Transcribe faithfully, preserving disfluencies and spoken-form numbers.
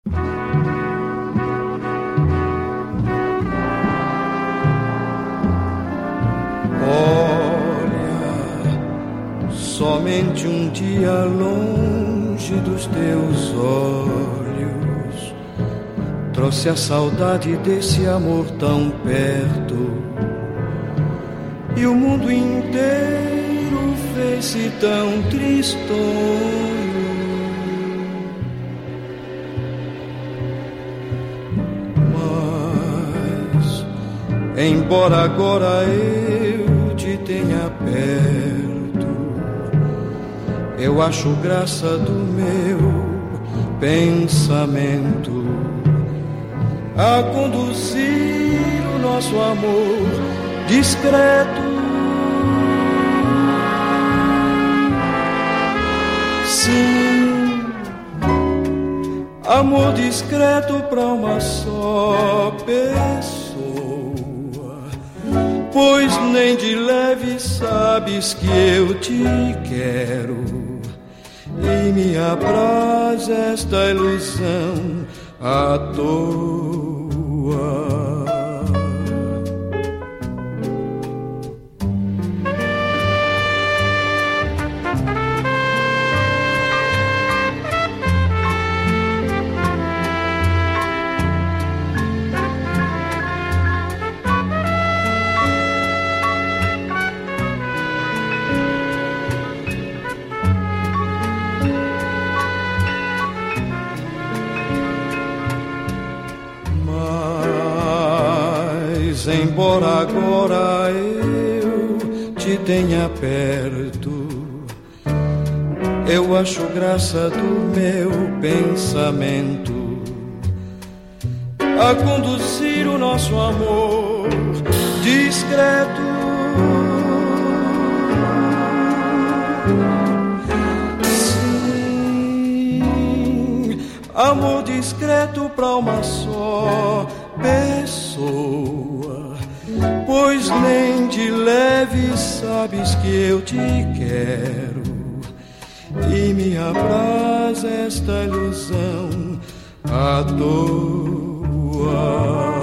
Olha, somente um dia longe dos teus olhos trouxe a saudade desse amor tão perto, e o mundo inteiro fez-se tão tristonho. Embora agora eu te tenha perto, eu acho graça do meu pensamento a conduzir o nosso amor discreto. Sim, amor discreto pra uma só pessoa, pois nem de leve sabes que eu te quero, e me apraz esta ilusão à toa. Embora agora eu te tenha perto, eu acho graça do meu pensamento a conduzir o nosso amor discreto. Sim, amor discreto pra uma só pessoa, pois nem de leve sabes que eu te quero, e me apraz esta ilusão à toa.